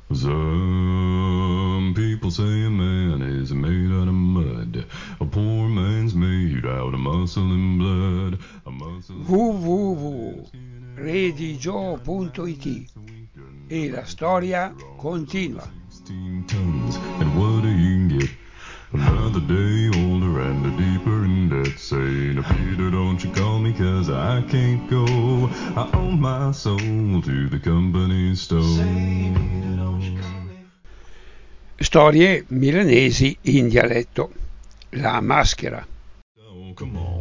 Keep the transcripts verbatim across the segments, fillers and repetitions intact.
Some people say a man is made out of mud. A poor man's made out of muscle and blood. A muscle and w w w punto redigio punto it e la storia continua. sixteen tons, and what do you get? Another day older and a deeper in debt. Saying, Peter, don't you call me, cause I can't go. I owe my soul to the company store. Say, Peter, don't you call me. Storie milanesi in dialetto. La maschera. Oh, come on.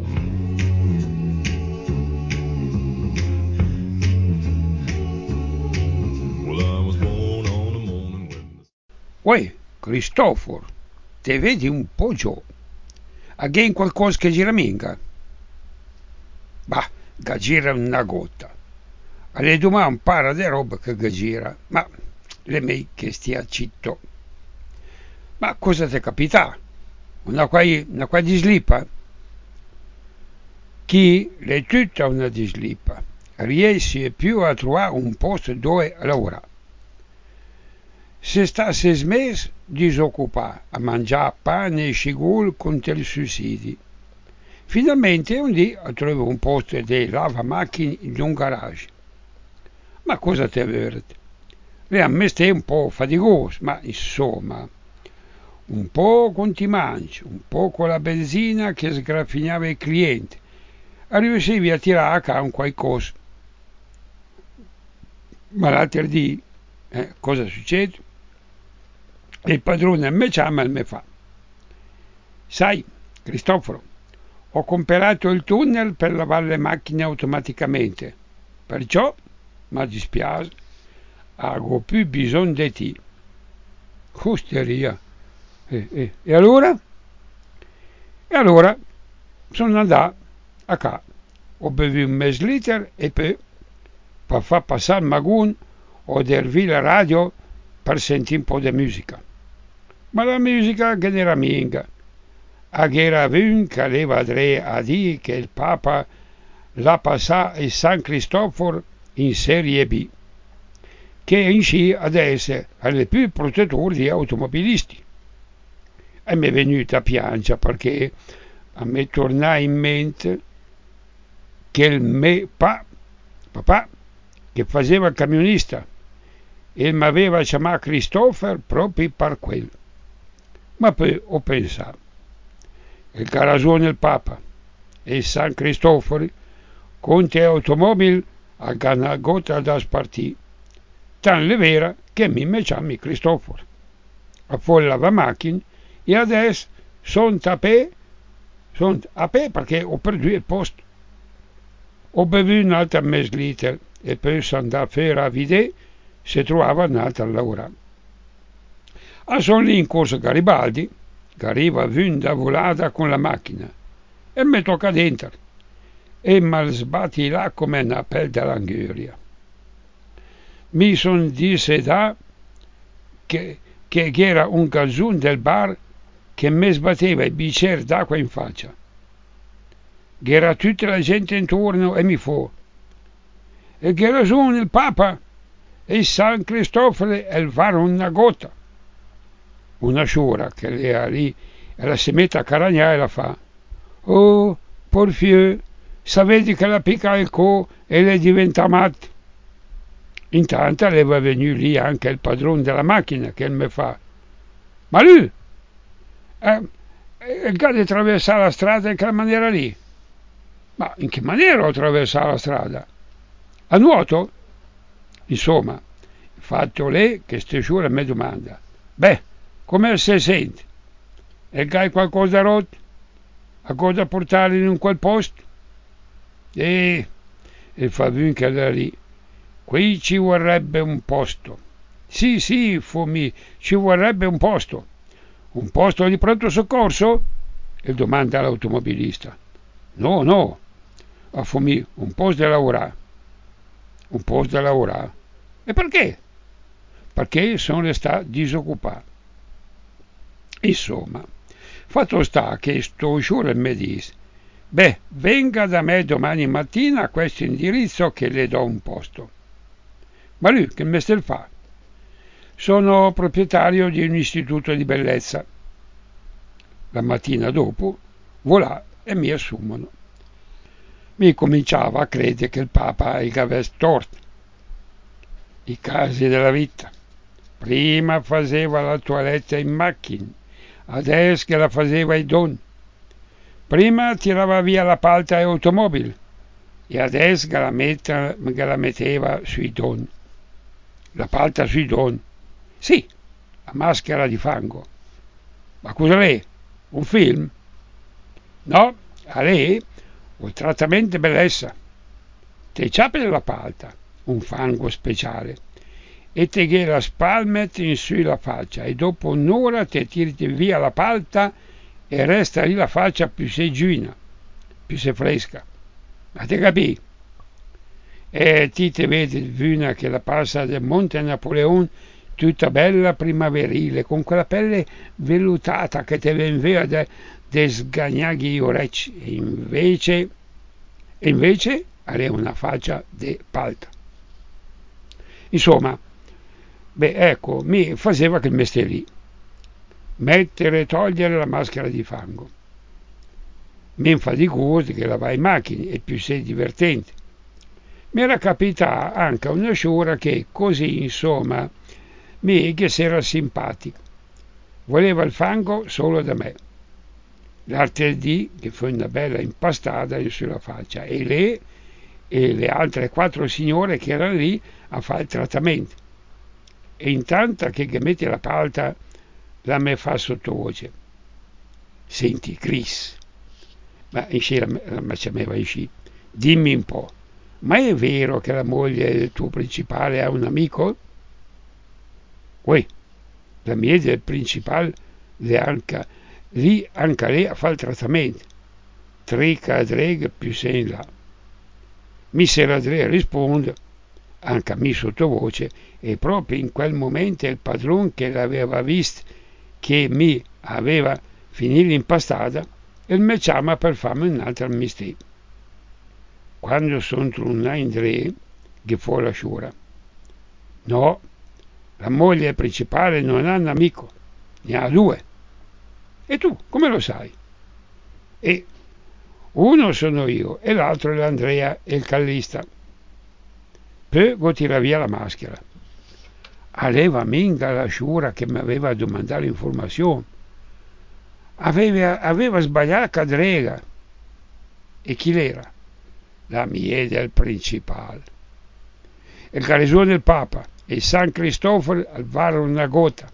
Well, I was born on a morning when the... Uè, Cristoforo, te vedi un po' giù. Again qualcosa che gira minga? Bah, che gira una gota. Alle domani un para di roba che gira, ma le mei che stia zitto. Ma cosa ti capita? Una qua, una qua di slipa? Chi è tutta una di slipa riesce più a trovare un posto dove lavorare. Se sta sei mesi disoccupato a mangiare pane e scigul con i sussidi. Finalmente un dì trova un posto di lavamacchine in un garage. Ma cosa ti avverte? Le ammesso un po' faticoso, ma insomma, un po' con ti mangi, un po' con la benzina che sgraffignava i clienti, riuscivi a tirare a capo qualcosa. Ma l'altro dì, eh, cosa succede? Il padrone mi chiama e mi fa: sai, Cristoforo, ho comprato il tunnel per lavare le macchine automaticamente, perciò, mi dispiace, ho più bisogno di te. Osteria. E, e, e allora? E allora sono andato a casa, ho bevuto un mezzo litro e poi, per far passare il magun, ho dervi la radio per sentire un po' di musica. Ma la musica che era minga. A era un che aveva tre a dire che il Papa l'ha passato il San Cristoforo in Serie B, che in sci adesso è il più protettore di automobilisti. E mi è venuta a piangere perché a me torna in mente che il mio pa, papà, che faceva il camionista, e mi aveva chiamato Christopher proprio per quello. Ma poi ho pensato, il che ha ragione il Papa e il San Cristoforo, conti automobili a una gota da spartire, tan è vera che mi mi chiami Cristoforo. A fuori la macchina e adesso sono a pe, sono a pe perché ho perduto il posto. Ho bevuto un'altra mezzo litro e poi sono andato a fare a vedere se trovava un'altra a lavorare. Ah, sono lì in corso Garibaldi, che arriva a volata con la macchina e mi tocca dentro e mi sbatti là come una pelle dell'angheria. Mi son dissedato che, che era un garzone del bar che mi sbatteva i bicchieri d'acqua in faccia. Che era tutta la gente intorno e mi fu: e che ragione il Papa e il San Cristoforo e il fare una gota. Una sciura che era lì e la si mette a caragnare e la fa: oh, porfieu, sapete che la picca il co e le diventa matto. Intanto aveva venuto lì anche il padrone della macchina che mi fa: ma lui eh, è il di attraversare la strada in quella maniera lì. Ma in che maniera ho attraversato la strada? A nuoto? Insomma, fatto lei che stesura mi domanda: beh, come si sente? E hai qualcosa rotto? A cosa portare in quel posto? E il Fabian che era lì: qui ci vorrebbe un posto. Sì, sì, Fumi, ci vorrebbe un posto. Un posto di pronto soccorso? Il domanda all'automobilista. No, no, a Fumi, un posto da lavorare. Un posto da lavorare. E perché? Perché sono restato disoccupato. Insomma, fatto sta che sto giuro mi dice: beh, venga da me domani mattina a questo indirizzo che le do un posto. Ma lui che mestiere fa? sono proprietario di un istituto di bellezza. La mattina dopo, voilà, e mi assumono. Mi cominciava a credere che il Papa gli avesse torto. I casi della vita. Prima faceva la toilette in macchina, adesso che la faceva ai don. Prima tirava via la palta ai automobili e adesso che la, metta, che la metteva sui don. La palta sui don. Sì, la maschera di fango. Ma cosa lei? Un film? No, a lei un trattamento bellezza. Te ciapi la palta, un fango speciale, e te che la spalmet in su la faccia e dopo un'ora te tiri via la palta e resta lì la faccia più se giuna, più se fresca. Ma te capì? E ti te vedi una che la passa del Monte Napoleon tutta bella primaverile, con quella pelle vellutata che te ven via de, de sgagnaghi gli orecchi, e invece, e invece aveva una faccia di palta. Insomma, beh, ecco, mi faceva quel mestiere lì, mettere e togliere la maschera di fango. Men faticoso che lavare in macchine e più sei divertente. Mi era capitata anche una sciura che così, insomma, mi che si era simpatico. Voleva il fango solo da me. L'altro dì che fu una bella impastata sulla faccia e lei e le altre quattro signore che erano lì a fare il trattamento. E intanto che, che mette la palta la me fa sottovoce. Senti, Chris, ma esci la, la macciameva esci, dimmi un po', ma è vero che la moglie del tuo principale ha un amico? Uè, la mia del principale le anche, lì anche lei a fare il trattamento. Tre cadreghe più sei in là. Mister Andrea risponde, anche a me sottovoce, e proprio in quel momento il padrone che l'aveva visto che mi aveva finito l'impastata e mi chiama per farmi un'altra mistero. Quando sono tornato in tre, che fu la sciura. No, la moglie principale non ha un amico, ne ha due. E tu, come lo sai? E uno sono io e l'altro è l'Andrea e il callista. Poi tira via la maschera. Aveva minga la sciura che mi aveva domandato l'informazione. Aveva, aveva sbagliato cadrega. E chi l'era? La mia del principale. Il carisone del Papa e San Cristoforo al varo una gota.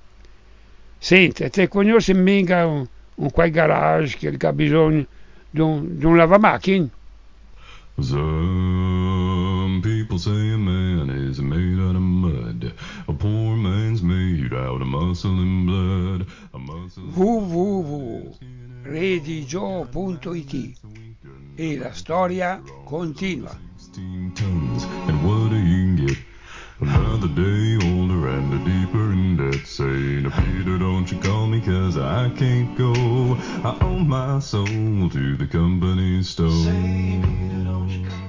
Senti, te conosci minga un, un quel garage che ha bisogno di un, di un lavamacchine? Some people say a man is made out of mud. A poor man's made out of muscle and blood. A muscle w w w punto redigio punto it e la storia continua. sixteen tons, and what do you get? Another day older and a deeper in debt. Saying, Peter, don't you call me, cause I can't go. I owe my soul to the company store. Say, Peter, don't you call me.